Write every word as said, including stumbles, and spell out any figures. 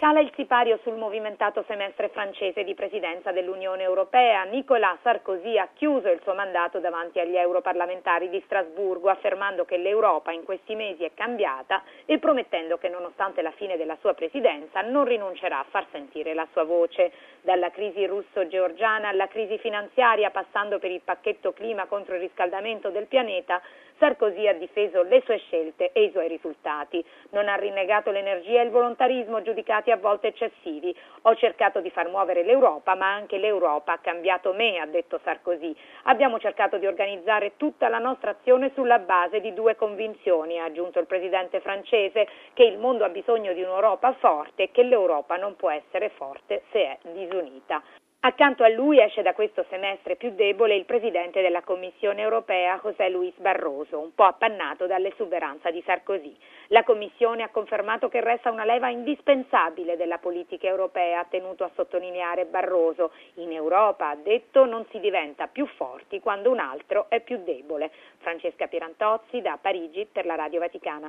Cala il sipario sul movimentato semestre francese di presidenza dell'Unione Europea. Nicolas Sarkozy ha chiuso il suo mandato davanti agli europarlamentari di Strasburgo, affermando che l'Europa in questi mesi è cambiata e promettendo che nonostante la fine della sua presidenza non rinuncerà a far sentire la sua voce. Dalla crisi russo-georgiana alla crisi finanziaria, passando per il pacchetto clima contro il riscaldamento del pianeta, Sarkozy ha difeso le sue scelte e i suoi risultati. Non ha rinnegato l'energia e il volontarismo giudicati a volte eccessivi. Ho cercato di far muovere l'Europa, ma anche l'Europa ha cambiato me, ha detto Sarkozy. Abbiamo cercato di organizzare tutta la nostra azione sulla base di due convinzioni, ha aggiunto il presidente francese, che il mondo ha bisogno di un'Europa forte e che l'Europa non può essere forte se è disunita. Accanto a lui esce da questo semestre più debole il presidente della Commissione europea José Luis Barroso, un po' appannato dall'esuberanza di Sarkozy. La Commissione ha confermato che resta una leva indispensabile della politica europea, ha tenuto a sottolineare Barroso. In Europa, ha detto, non si diventa più forti quando un altro è più debole. Francesca Pierantozzi da Parigi per la Radio Vaticana.